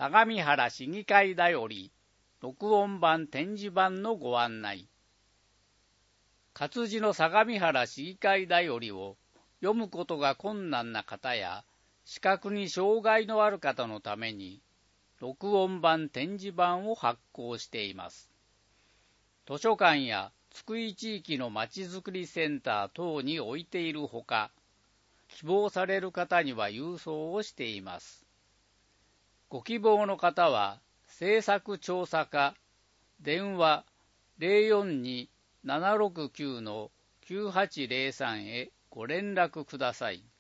相模原市議会だより録音版展示版のご案内。活字の相模原市議会だよりを読むことが困難な方や視覚に障害のある方のために録音版展示版を発行しています。図書館や津久井地域のまちづくりセンター等に置いているほか、希望される方には郵送をしています。ご希望の方は制作調査課電話 042-769-9803 へご連絡ください。